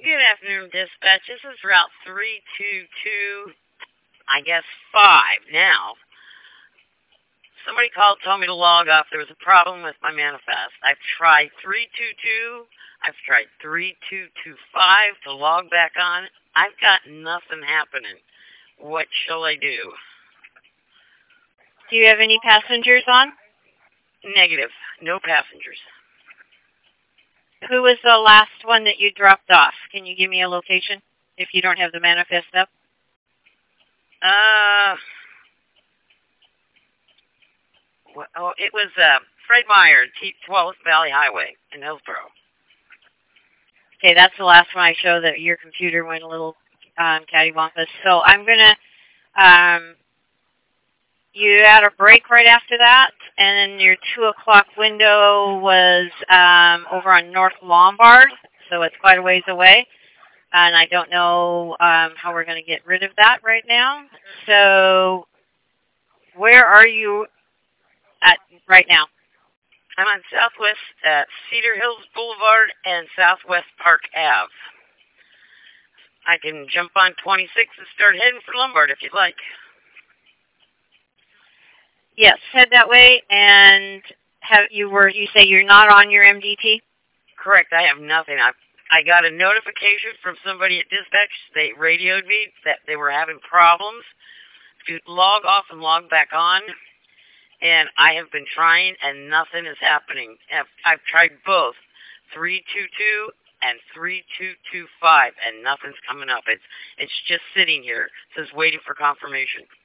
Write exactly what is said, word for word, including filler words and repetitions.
Good afternoon, dispatch. This is Route three two two, I guess five now. Somebody called, told me to log off. There was a problem with my manifest. I've tried three two two. I've tried three two two five to log back on. I've got nothing happening. What shall I do? Do you have any passengers on? Negative. No passengers. Who was the last one that you dropped off? Can you give me a location if you don't have the manifest up? Uh, well, oh, it was uh, Fred Meyer, T twelfth Valley Highway in Hillsboro. Okay, that's the last one I show that your computer went a little um, cattywampus. So I'm going to, um, you had a break right after that, and then your two o'clock window was um, over on North Lombard, so it's quite a ways away. And I don't know um, how we're going to get rid of that right now. So where are you at right now? I'm on Southwest at Cedar Hills Boulevard and Southwest Park Ave. I can jump on twenty-six and start heading for Lombard if you'd like. Yes, head that way. And have you were you say you're not on your M D T? Correct. I have nothing. I I got a notification from somebody at dispatch. They radioed me that they were having problems to log off and log back on. And I have been trying, and nothing is happening. I've, I've tried both, three two two and three two two five, and nothing's coming up. It's it's just sitting here. It says waiting for confirmation.